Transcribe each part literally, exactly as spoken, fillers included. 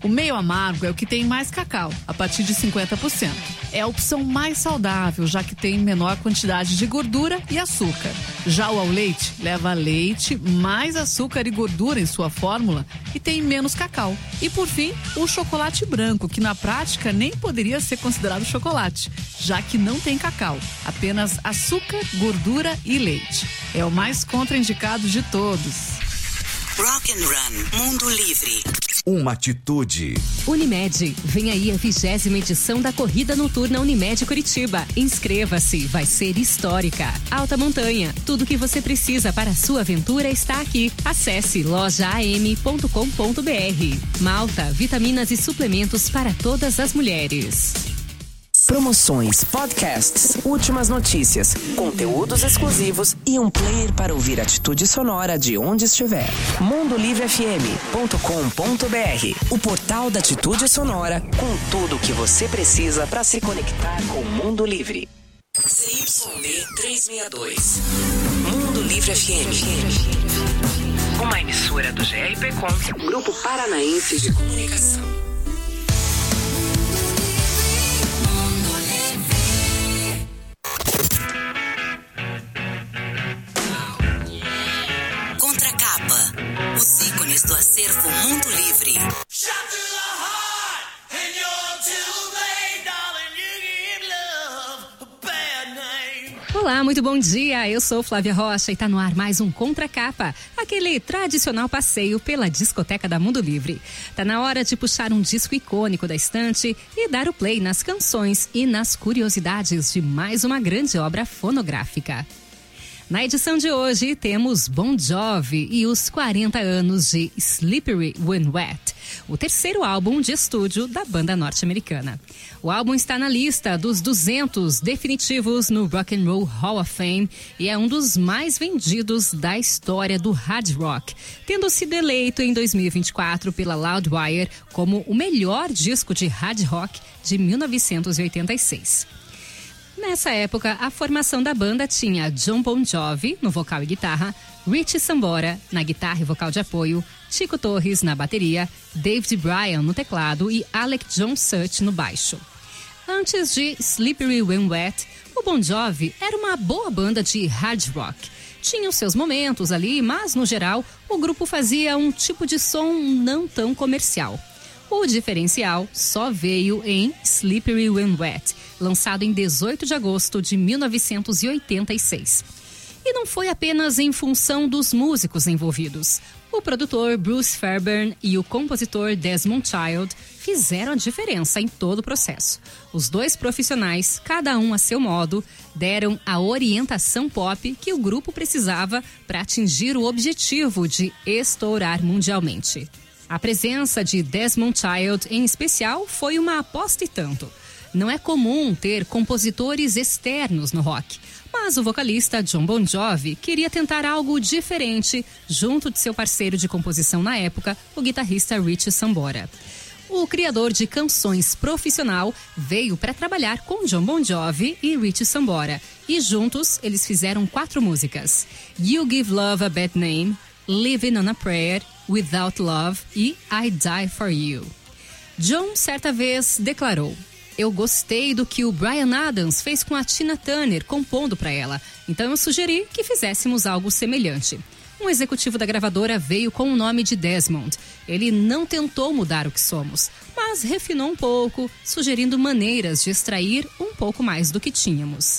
O meio amargo é o que tem mais cacau, a partir de cinquenta por cento. É a opção mais saudável, já que tem menor quantidade de gordura e açúcar. Já o ao leite leva leite, mais açúcar e gordura em sua fórmula e tem menos cacau. E por fim, o chocolate branco, que na prática nem poderia ser considerado chocolate, já que não tem cacau, apenas açúcar, gordura e leite. É o mais contraindicado de todos. Rock and Run, Mundo Livre. Uma atitude. Unimed, vem aí a vigésima edição da Corrida Noturna Unimed Curitiba. Inscreva-se, vai ser histórica. Alta montanha, tudo que você precisa para a sua aventura está aqui. Acesse loja a m ponto com ponto b r. Malta, vitaminas e suplementos para todas as mulheres. Promoções, podcasts, últimas notícias, conteúdos exclusivos e um player para ouvir atitude sonora de onde estiver. mundo livre f m ponto com ponto b r, o portal da atitude sonora com tudo o que você precisa para se conectar com o mundo livre. C Y B trezentos e sessenta e dois. Mundo Livre F M. Uma emissora do G R P Com, Grupo Paranaense de Comunicação. Contracapa, os ícones do acervo Mundo Livre. Olá, muito bom dia, eu sou Flávia Rocha e tá no ar mais um Contracapa, aquele tradicional passeio pela discoteca da Mundo Livre. Tá na hora de puxar um disco icônico da estante e dar o play nas canções e nas curiosidades de mais uma grande obra fonográfica. Na edição de hoje temos Bon Jovi e os quarenta anos de Slippery When Wet, o terceiro álbum de estúdio da banda norte-americana. O álbum está na lista dos duzentos definitivos no Rock and Roll Hall of Fame e é um dos mais vendidos da história do hard rock, tendo sido eleito em dois mil e vinte e quatro pela Loudwire como o melhor disco de hard rock de mil novecentos e oitenta e seis. Nessa época, a formação da banda tinha Jon Bon Jovi no vocal e guitarra, Richie Sambora na guitarra e vocal de apoio, Chico Torres na bateria, David Bryan no teclado e Alec John Such no baixo. Antes de Slippery When Wet, o Bon Jovi era uma boa banda de hard rock. Tinha os seus momentos ali, mas no geral o grupo fazia um tipo de som não tão comercial. O diferencial só veio em Slippery When Wet, lançado em dezoito de agosto de mil novecentos e oitenta e seis. E não foi apenas em função dos músicos envolvidos. O produtor Bruce Fairbairn e o compositor Desmond Child fizeram a diferença em todo o processo. Os dois profissionais, cada um a seu modo, deram a orientação pop que o grupo precisava para atingir o objetivo de estourar mundialmente. A presença de Desmond Child, em especial, foi uma aposta e tanto. Não é comum ter compositores externos no rock, mas o vocalista Jon Bon Jovi queria tentar algo diferente junto de seu parceiro de composição na época, o guitarrista Richie Sambora. O criador de canções profissional veio para trabalhar com Jon Bon Jovi e Richie Sambora, e juntos eles fizeram quatro músicas: You Give Love a Bad Name, Living on a Prayer, Without Love e I Die For You. Jon certa vez declarou: eu gostei do que o Bryan Adams fez com a Tina Turner compondo para ela, então eu sugeri que fizéssemos algo semelhante. Um executivo da gravadora veio com o nome de Desmond. Ele não tentou mudar o que somos, mas refinou um pouco, sugerindo maneiras de extrair um pouco mais do que tínhamos.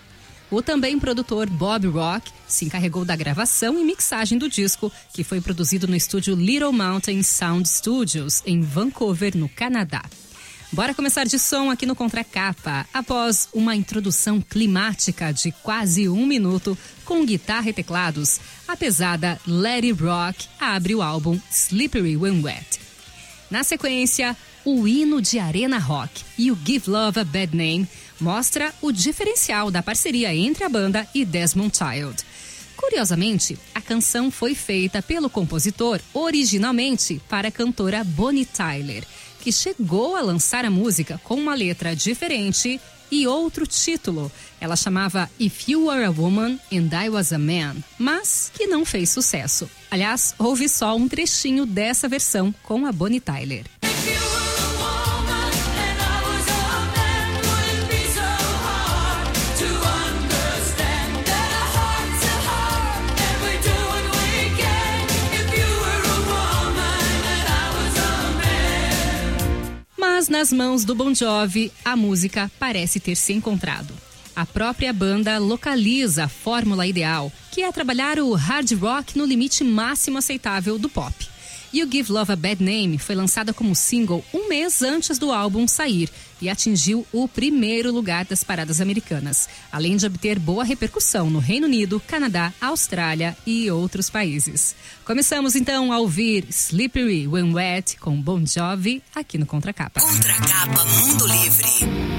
O também produtor Bob Rock se encarregou da gravação e mixagem do disco, que foi produzido no estúdio Little Mountain Sound Studios, em Vancouver, no Canadá. Bora começar de som aqui no Contracapa, após uma introdução climática de quase um minuto, com guitarra e teclados. A pesada Let It Rock abre o álbum Slippery When Wet. Na sequência, o hino de arena rock, You Give Love a Bad Name, mostra o diferencial da parceria entre a banda e Desmond Child. Curiosamente, a canção foi feita pelo compositor originalmente para a cantora Bonnie Tyler, que chegou a lançar a música com uma letra diferente e outro título. Ela chamava If You Were a Woman and I Was a Man, mas que não fez sucesso. Aliás, ouve só um trechinho dessa versão com a Bonnie Tyler. Mas nas mãos do Bon Jovi, a música parece ter se encontrado. A própria banda localiza a fórmula ideal, que é trabalhar o hard rock no limite máximo aceitável do pop. You Give Love a Bad Name foi lançada como single um mês antes do álbum sair e atingiu o primeiro lugar das paradas americanas, além de obter boa repercussão no Reino Unido, Canadá, Austrália e outros países. Começamos então a ouvir Slippery When Wet com Bon Jovi aqui no Contracapa. Contracapa Mundo Livre.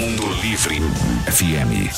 Mundo Livre F M.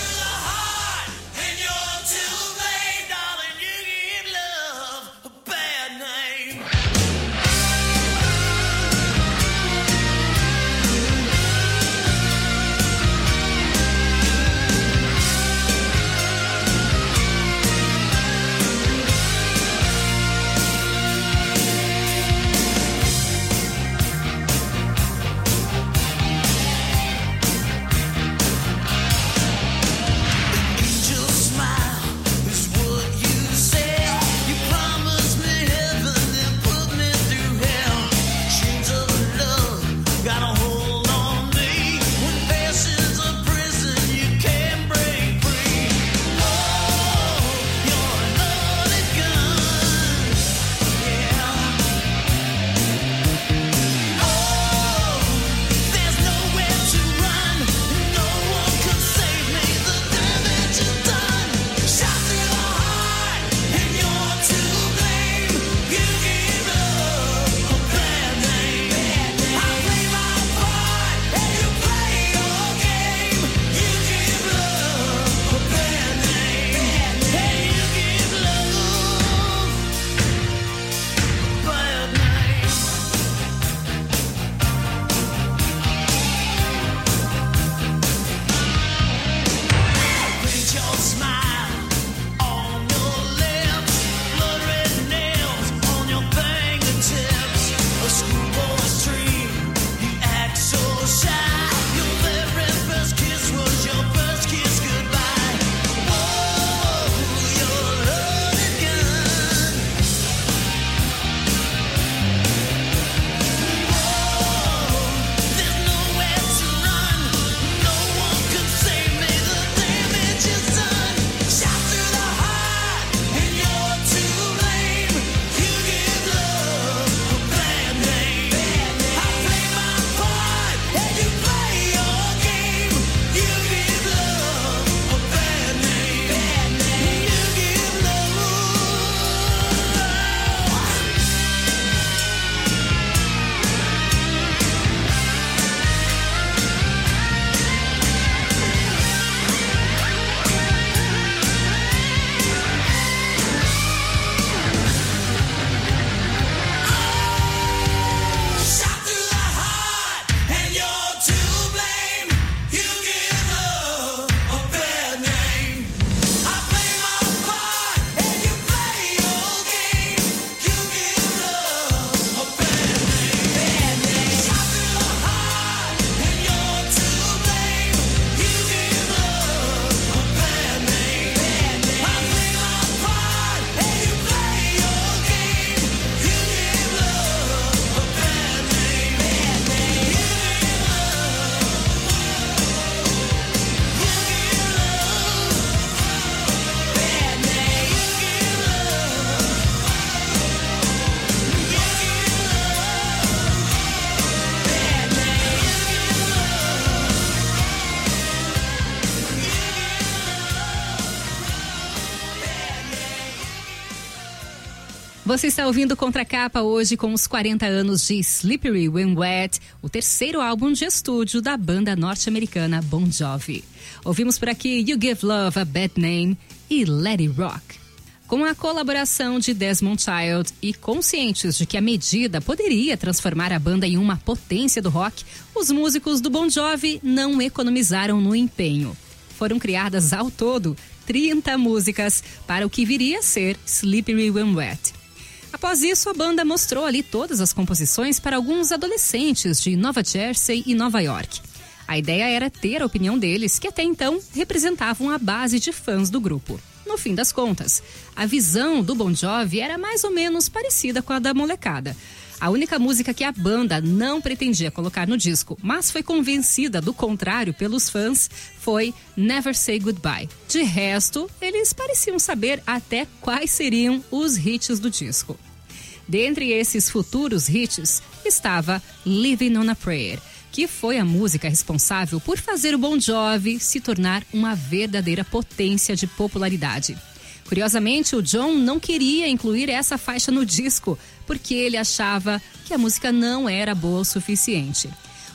Você está ouvindo Contracapa hoje com os quarenta anos de Slippery When Wet, o terceiro álbum de estúdio da banda norte-americana Bon Jovi. Ouvimos por aqui You Give Love a Bad Name e Let It Rock. Com a colaboração de Desmond Child e conscientes de que a medida poderia transformar a banda em uma potência do rock, os músicos do Bon Jovi não economizaram no empenho. Foram criadas ao todo trinta músicas para o que viria a ser Slippery When Wet. Após isso, a banda mostrou ali todas as composições para alguns adolescentes de Nova Jersey e Nova York. A ideia era ter a opinião deles, que até então representavam a base de fãs do grupo. No fim das contas, a visão do Bon Jovi era mais ou menos parecida com a da molecada. A única música que a banda não pretendia colocar no disco, mas foi convencida do contrário pelos fãs, foi Never Say Goodbye. De resto, eles pareciam saber até quais seriam os hits do disco. Dentre esses futuros hits estava Living on a Prayer, que foi a música responsável por fazer o Bon Jovi se tornar uma verdadeira potência de popularidade. Curiosamente, o John não queria incluir essa faixa no disco, porque ele achava que a música não era boa o suficiente.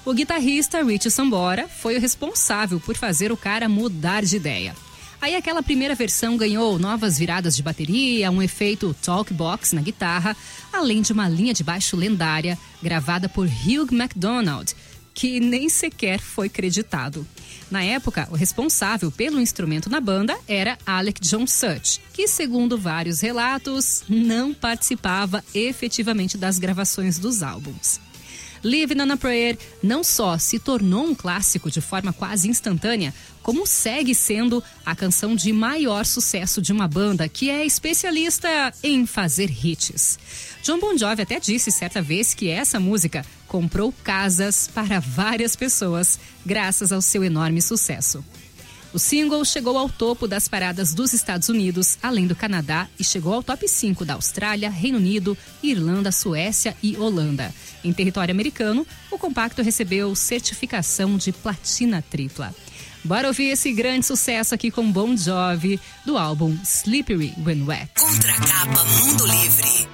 O guitarrista Richie Sambora foi o responsável por fazer o cara mudar de ideia. Aí aquela primeira versão ganhou novas viradas de bateria, um efeito talkbox na guitarra, além de uma linha de baixo lendária gravada por Hugh MacDonald, que nem sequer foi creditado. Na época, o responsável pelo instrumento na banda era Alec John Such, que, segundo vários relatos, não participava efetivamente das gravações dos álbuns. Living on a Prayer não só se tornou um clássico de forma quase instantânea, como segue sendo a canção de maior sucesso de uma banda que é especialista em fazer hits. Jon Bon Jovi até disse certa vez que essa música comprou casas para várias pessoas, graças ao seu enorme sucesso. O single chegou ao topo das paradas dos Estados Unidos, além do Canadá, e chegou ao top cinco da Austrália, Reino Unido, Irlanda, Suécia e Holanda. Em território americano, o compacto recebeu certificação de platina tripla. Bora ouvir esse grande sucesso aqui com Bon Jovi, do álbum Slippery When Wet. Contracapa Mundo Livre.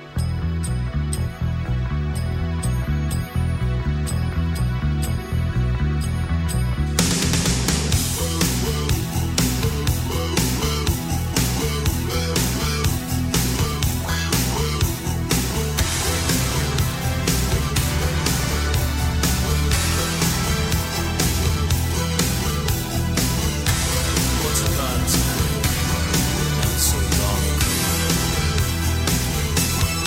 So long ago,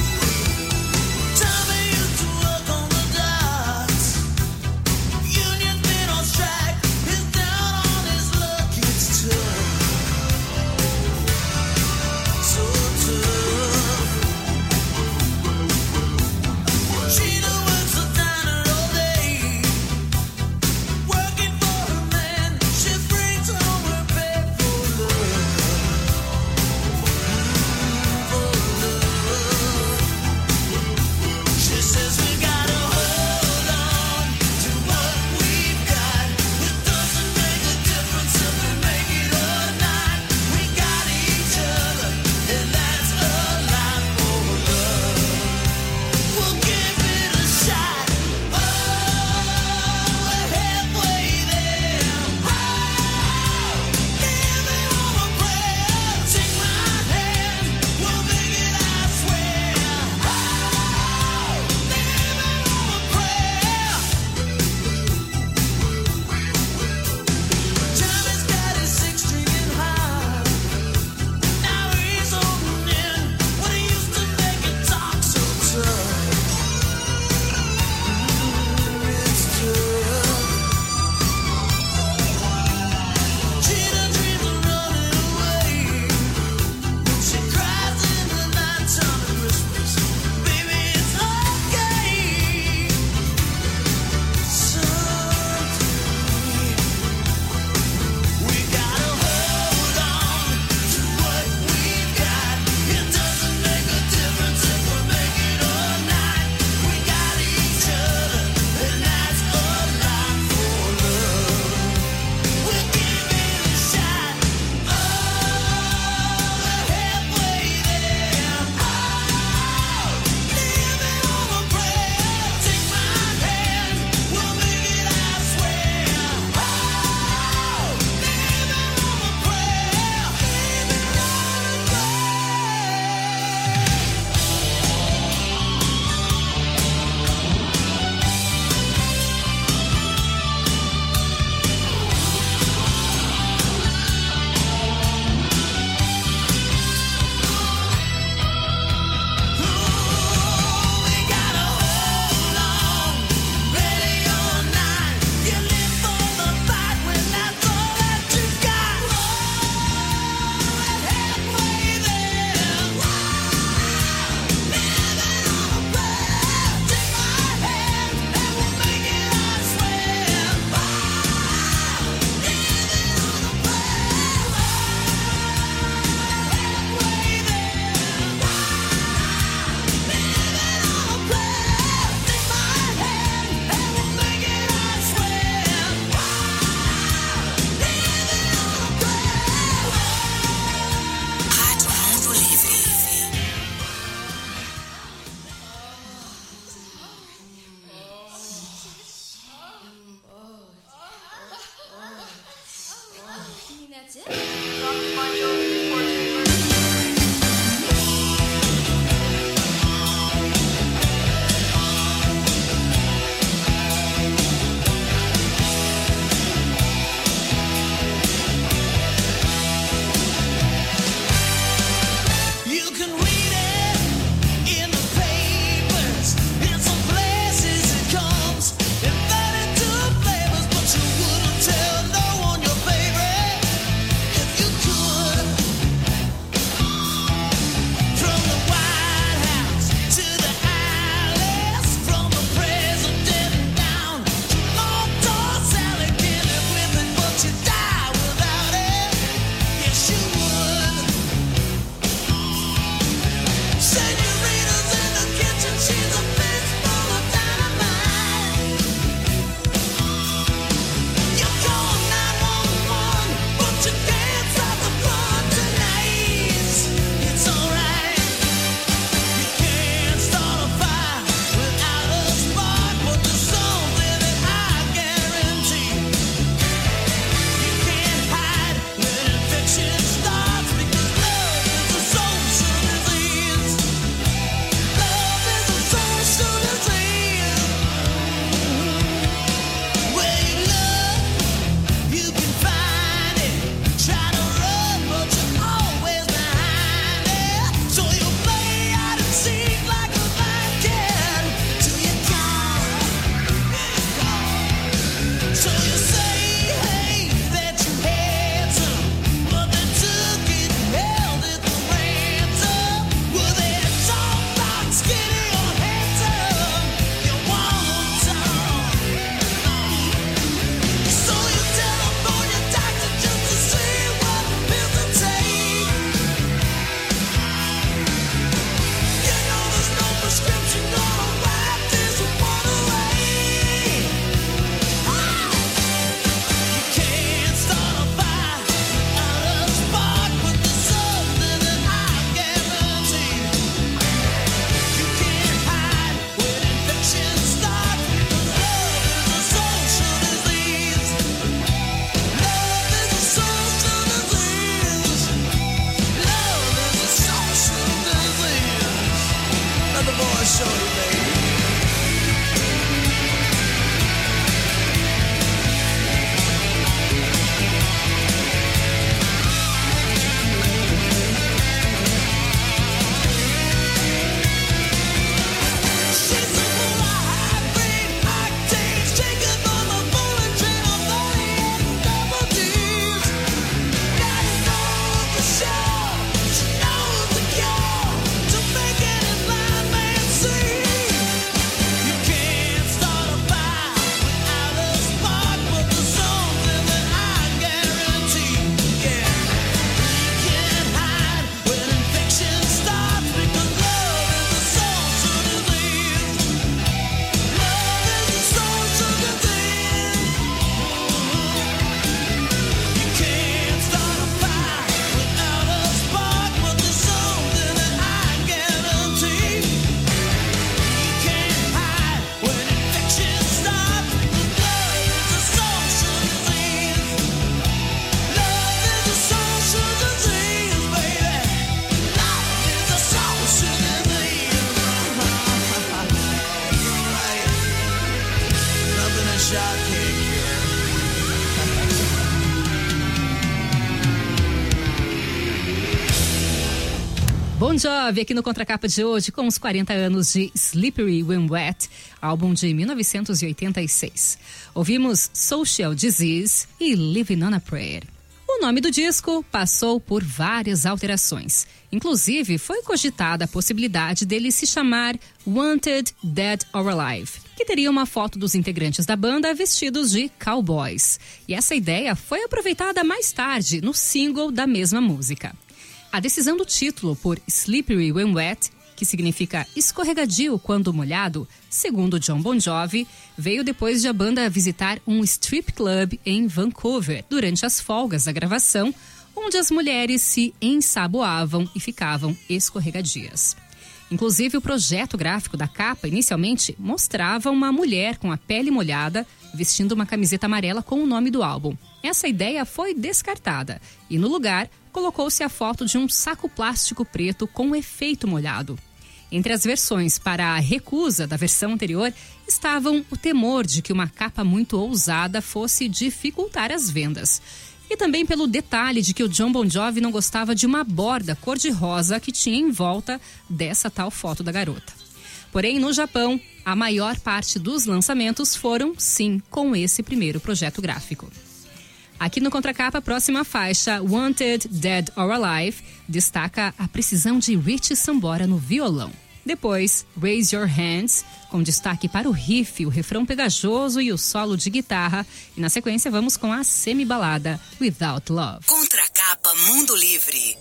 Bon Jovi aqui no Contracapa de hoje com os quarenta anos de Slippery When Wet, álbum de mil novecentos e oitenta e seis. Ouvimos Social Disease e Living on a Prayer. O nome do disco passou por várias alterações. Inclusive, foi cogitada a possibilidade dele se chamar Wanted, Dead or Alive, que teria uma foto dos integrantes da banda vestidos de cowboys. E essa ideia foi aproveitada mais tarde no single da mesma música. A decisão do título por Slippery When Wet, que significa escorregadio quando molhado, segundo John Bon Jovi, veio depois de a banda visitar um strip club em Vancouver durante as folgas da gravação, onde as mulheres se ensaboavam e ficavam escorregadias. Inclusive, o projeto gráfico da capa inicialmente mostrava uma mulher com a pele molhada vestindo uma camiseta amarela com o nome do álbum. Essa ideia foi descartada e, no lugar, colocou-se a foto de um saco plástico preto com efeito molhado. Entre as versões para a recusa da versão anterior estavam o temor de que uma capa muito ousada fosse dificultar as vendas. E também pelo detalhe de que o John Bon Jovi não gostava de uma borda cor-de-rosa que tinha em volta dessa tal foto da garota. Porém, no Japão, a maior parte dos lançamentos foram, sim, com esse primeiro projeto gráfico. Aqui no Contracapa, a próxima faixa, Wanted, Dead or Alive, destaca a precisão de Richie Sambora no violão. Depois, Raise Your Hands, com destaque para o riff, o refrão pegajoso e o solo de guitarra. E na sequência vamos com a semi-balada Without Love. Contracapa Mundo Livre.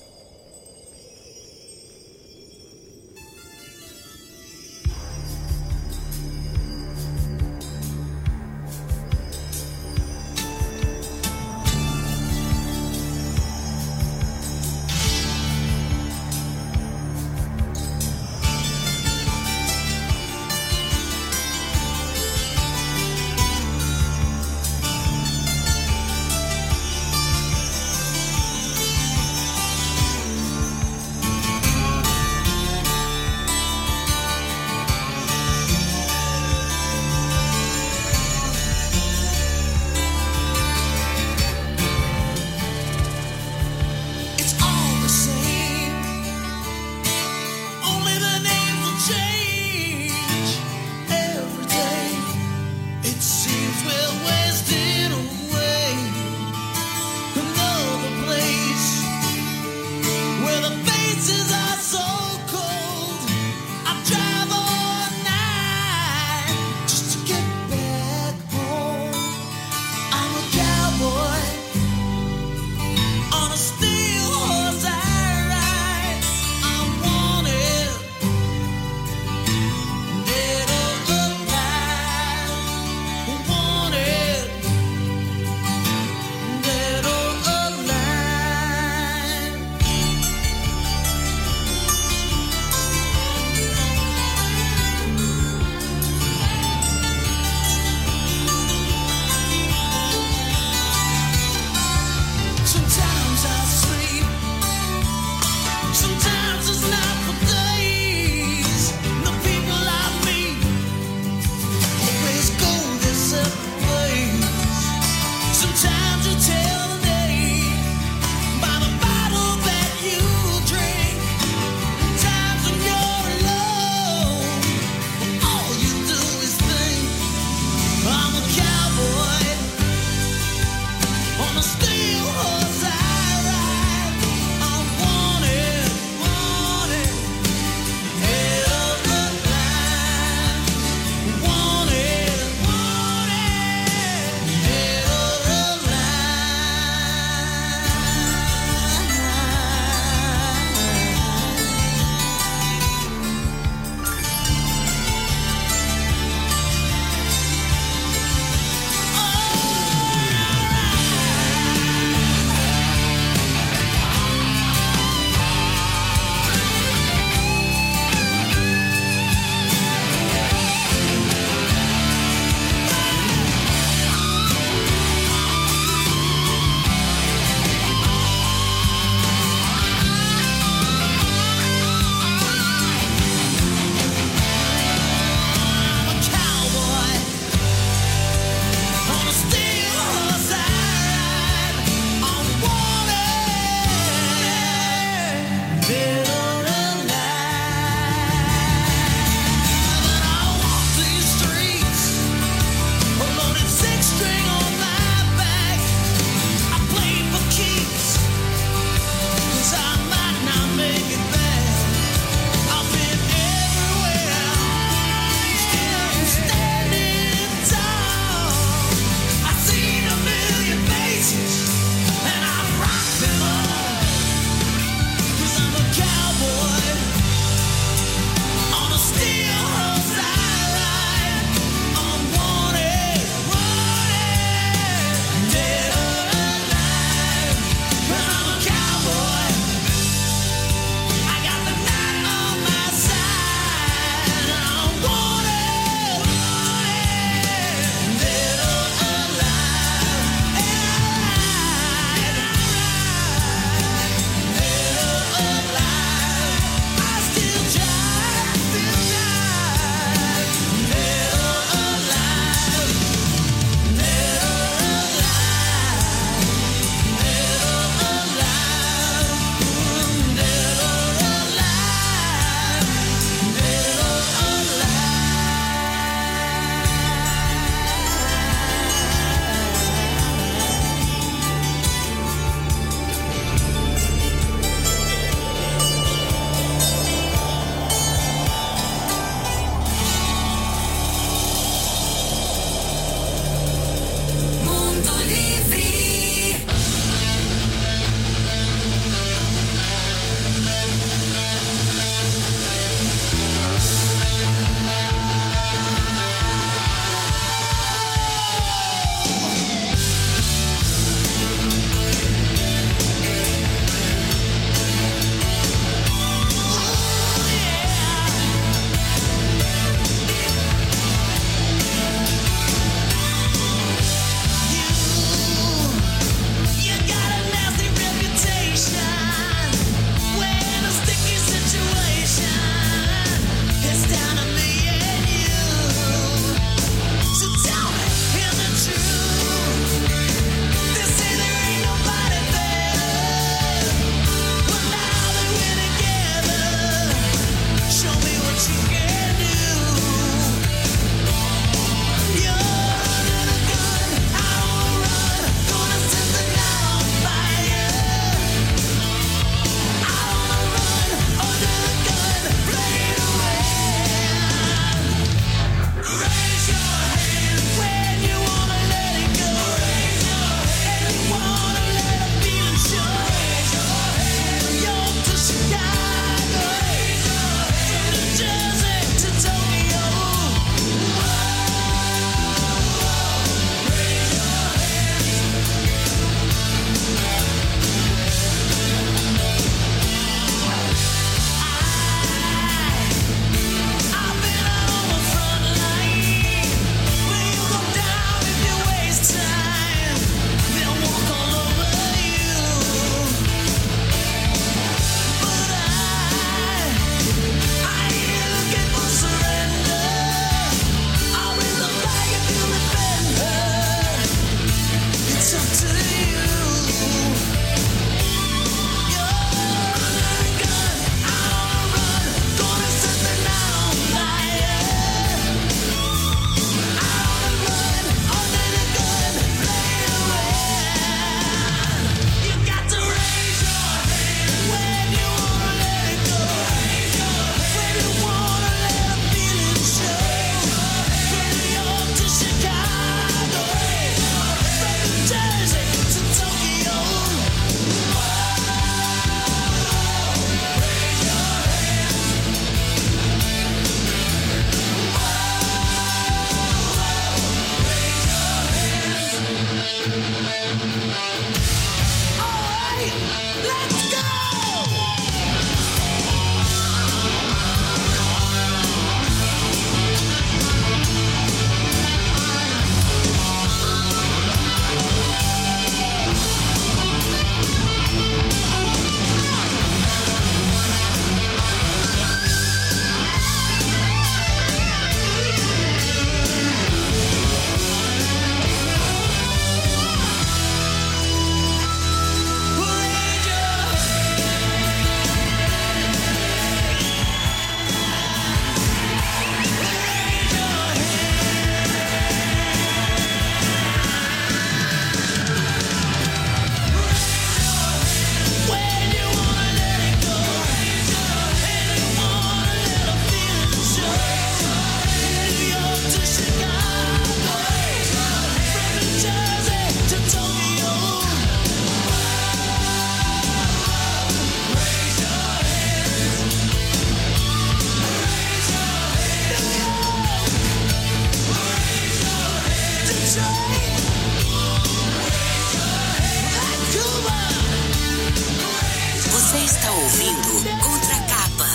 está ouvindo Contra Capa.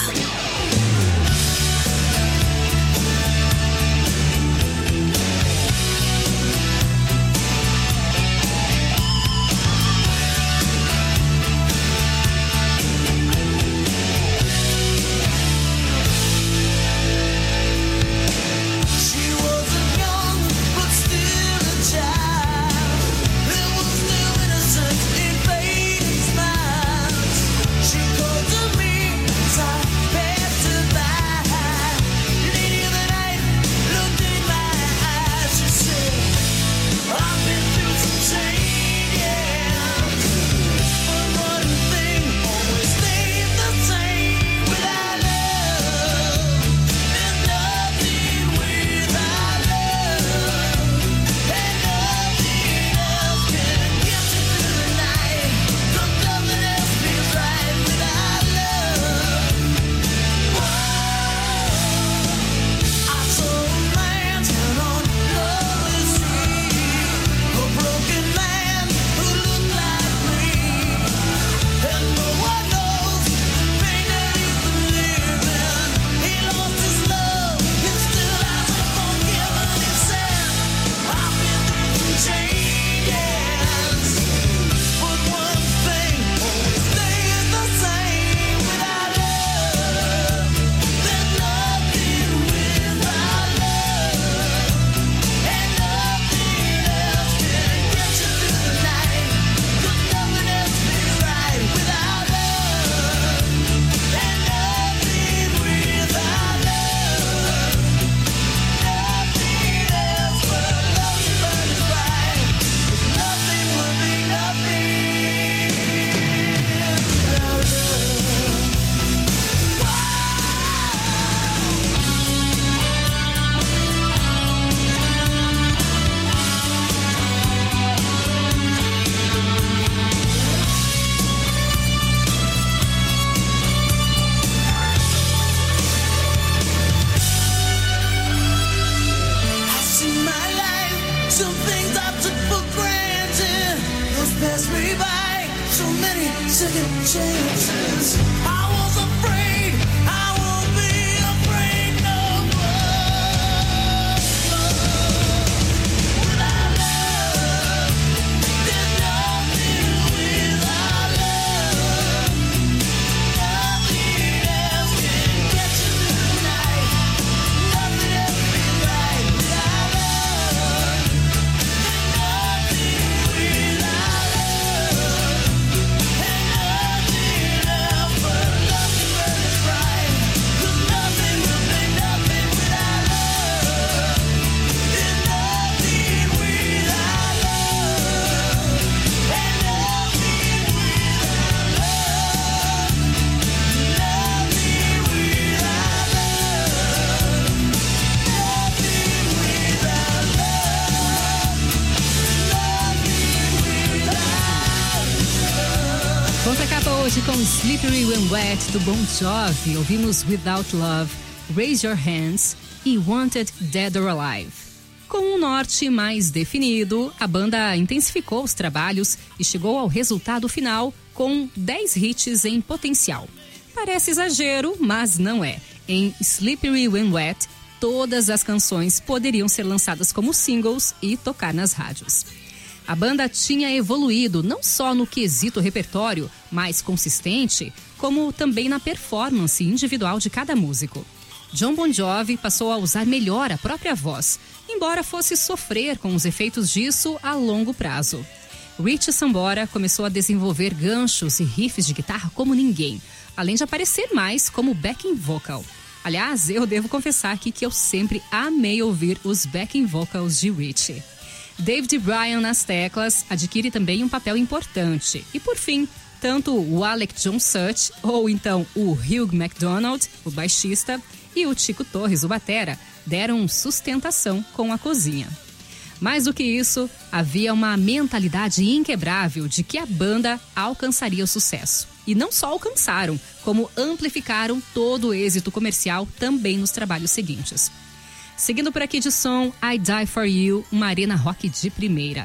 Com Slippery When Wet do Bon Jovi, ouvimos Without Love, Raise Your Hands e Wanted Dead or Alive. Com um norte mais definido, a banda intensificou os trabalhos e chegou ao resultado final com dez hits em potencial. Parece exagero, mas não é. Em Slippery When Wet, todas as canções poderiam ser lançadas como singles e tocar nas rádios. A banda tinha evoluído não só no quesito repertório mais consistente, como também na performance individual de cada músico. John Bon Jovi passou a usar melhor a própria voz, embora fosse sofrer com os efeitos disso a longo prazo. Richie Sambora começou a desenvolver ganchos e riffs de guitarra como ninguém, além de aparecer mais como backing vocal. Aliás, eu devo confessar aqui que eu sempre amei ouvir os backing vocals de Richie. David Bryan nas teclas adquire também um papel importante. E por fim, tanto o Alec John Such, ou então o Hugh MacDonald, o baixista, e o Chico Torres, o batera, deram sustentação com a cozinha. Mais do que isso, havia uma mentalidade inquebrável de que a banda alcançaria o sucesso. E não só alcançaram, como amplificaram todo o êxito comercial também nos trabalhos seguintes. Seguindo por aqui de som, I Die For You, uma arena rock de primeira.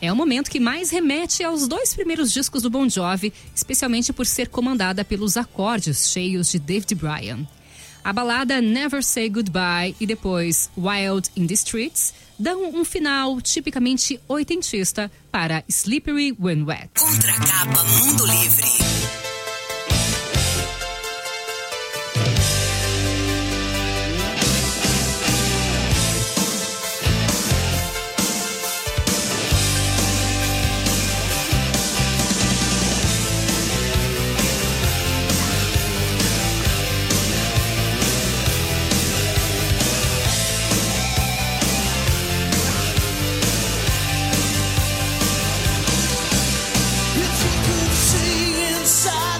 É o momento que mais remete aos dois primeiros discos do Bon Jovi, especialmente por ser comandada pelos acordes cheios de David Bryan. A balada Never Say Goodbye e depois Wild in the Streets dão um final tipicamente oitentista para Slippery When Wet. Contracapa Mundo Livre. Inside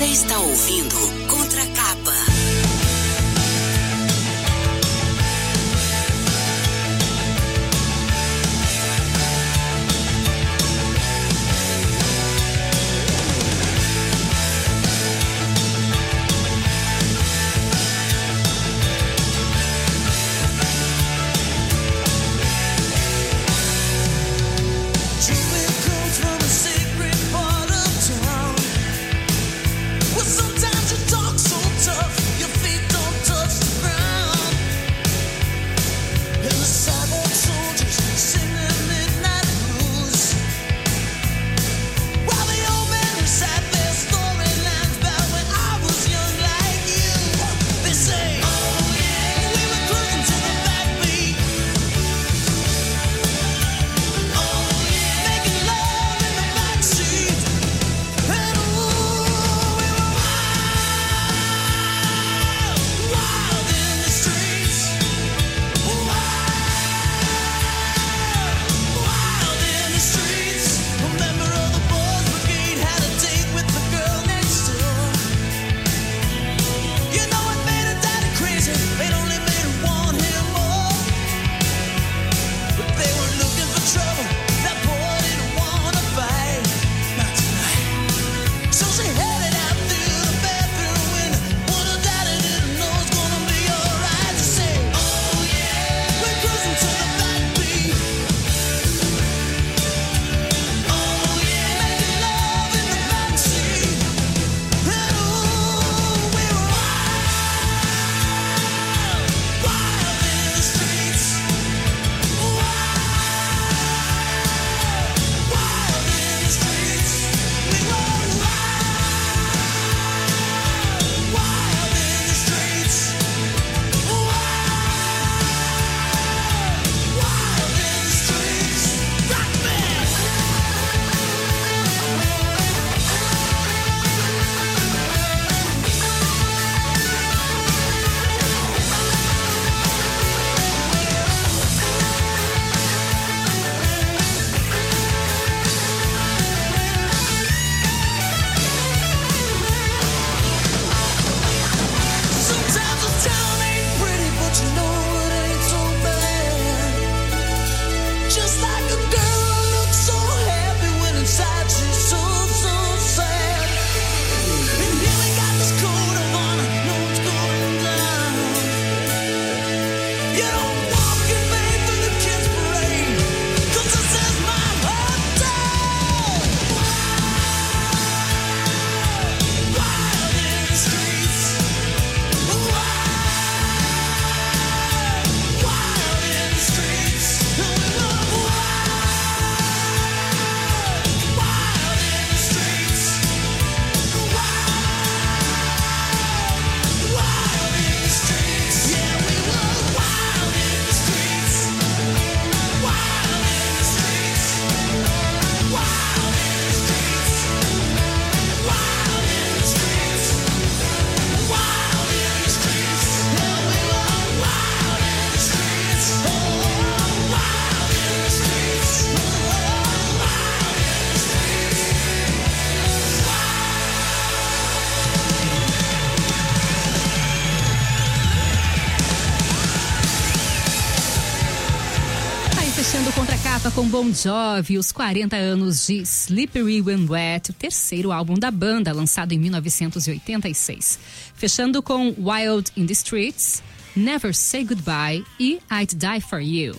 está ouvindo Contra a Capa. Fechando Contra a Capa com Bon Jovi, os quarenta anos de Slippery When Wet, o terceiro álbum da banda, lançado em mil novecentos e oitenta e seis. Fechando com Wild in the Streets, Never Say Goodbye e I'd Die For You.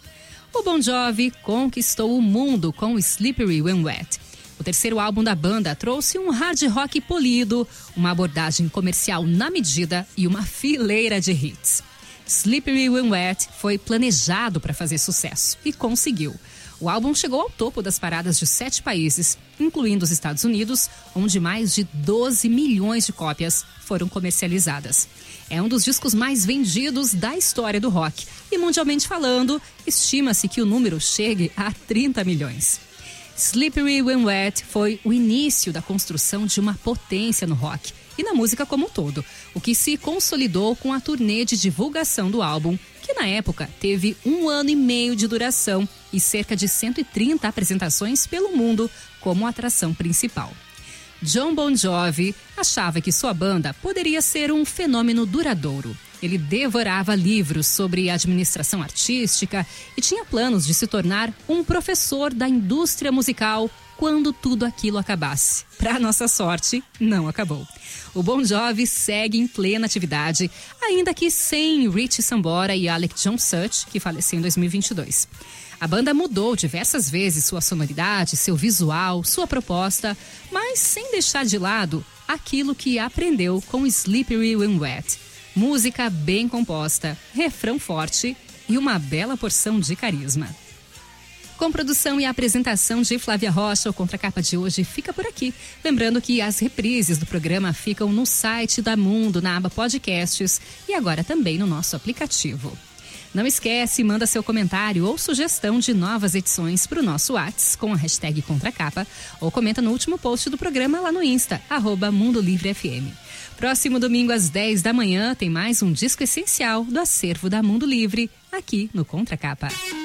O Bon Jovi conquistou o mundo com Slippery When Wet. O terceiro álbum da banda trouxe um hard rock polido, uma abordagem comercial na medida e uma fileira de hits. Slippery When Wet foi planejado para fazer sucesso e conseguiu. O álbum chegou ao topo das paradas de sete países, incluindo os Estados Unidos, onde mais de doze milhões de cópias foram comercializadas. É um dos discos mais vendidos da história do rock e, mundialmente falando, estima-se que o número chegue a trinta milhões. Slippery When Wet foi o início da construção de uma potência no rock e na música como um todo, o que se consolidou com a turnê de divulgação do álbum, que na época teve um ano e meio de duração e cerca de cento e trinta apresentações pelo mundo como atração principal. Jon Bon Jovi achava que sua banda poderia ser um fenômeno duradouro. Ele devorava livros sobre administração artística e tinha planos de se tornar um professor da indústria musical quando tudo aquilo acabasse. Para nossa sorte, não acabou. O Bon Jovi segue em plena atividade, ainda que sem Richie Sambora e Alec John Such, que faleceu em dois mil e vinte e dois. A banda mudou diversas vezes sua sonoridade, seu visual, sua proposta, mas sem deixar de lado aquilo que aprendeu com Slippery When Wet. Música bem composta, refrão forte e uma bela porção de carisma. Com produção e apresentação de Flávia Rocha, o Contracapa de hoje fica por aqui. Lembrando que as reprises do programa ficam no site da Mundo, na aba Podcasts e agora também no nosso aplicativo. Não esquece, manda seu comentário ou sugestão de novas edições para o nosso WhatsApp com a hashtag Contracapa ou comenta no último post do programa lá no Insta, arroba Mundo Livre F M. Próximo domingo às dez da manhã tem mais um disco essencial do acervo da Mundo Livre aqui no Contracapa.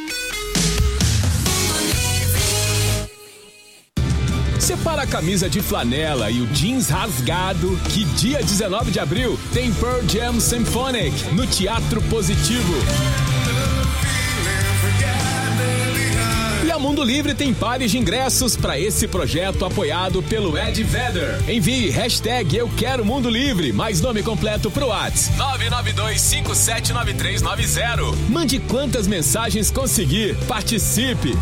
Separa a camisa de flanela e o jeans rasgado, que dia dezenove de abril tem Pearl Jam Symphonic no Teatro Positivo. E a Mundo Livre tem pares de ingressos para esse projeto apoiado pelo Ed Vedder. Envie hashtag Eu Quero Mundo Livre, mais nome completo pro WhatsApp nove nove dois cinco sete nove três nove zero. Mande quantas mensagens conseguir. Participe!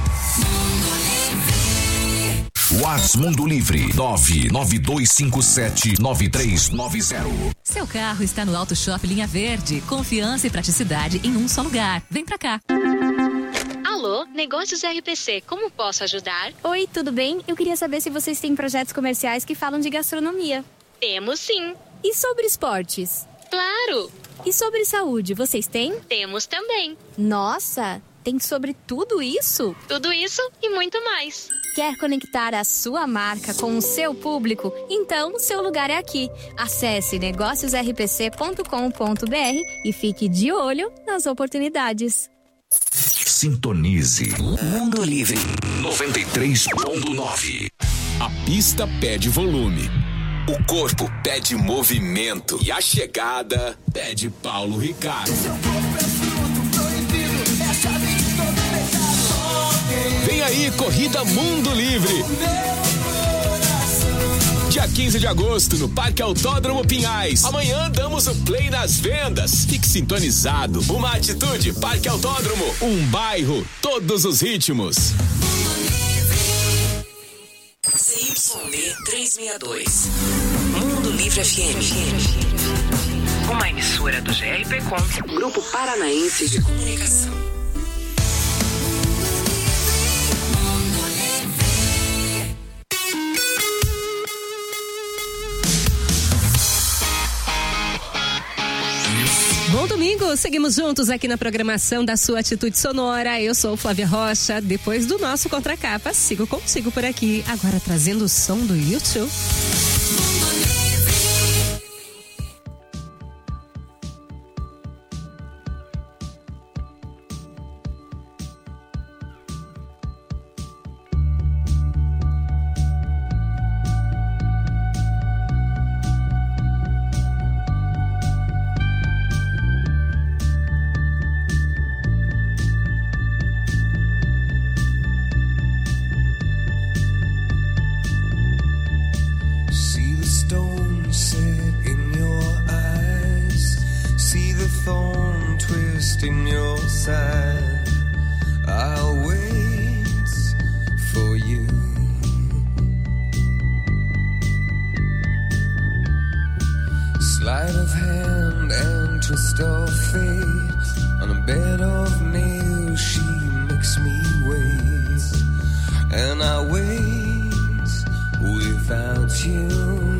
WhatsApp Mundo Livre nove nove dois cinco sete nove três nove zero. Seu carro está no Auto Shop Linha Verde. Confiança e praticidade em um só lugar. Vem pra cá. Alô, Negócios R P C, como posso ajudar? Oi, tudo bem? Eu queria saber se vocês têm projetos comerciais que falam de gastronomia. Temos sim. E sobre esportes? Claro. E sobre saúde, vocês têm? Temos também. Nossa, tem sobre tudo isso? Tudo isso e muito mais. Quer conectar a sua marca com o seu público? Então, o seu lugar é aqui. Acesse negócios r p c ponto com ponto b r e fique de olho nas oportunidades. Sintonize Mundo Livre noventa e três ponto nove. A pista pede volume, o corpo pede movimento e a chegada pede Paulo Ricardo. Vem aí, Corrida Mundo Livre. Dia quinze de agosto, no Parque Autódromo Pinhais. Amanhã damos o play nas vendas. Fique sintonizado. Uma atitude, Parque Autódromo. Um bairro, todos os ritmos. C Y D trezentos e sessenta e dois. Mundo Livre F M. Uma emissora do G R P Com, Grupo Paranaense de Comunicação. Bom domingo, seguimos juntos aqui na programação da sua Atitude Sonora. Eu sou Flávia Rocha. Depois do nosso Contracapa, sigo contigo por aqui, agora trazendo o som do YouTube. In your side, I'll wait for you. Sleight of hand and twist of fate. On a bed of nails, she makes me wait, and I wait without you.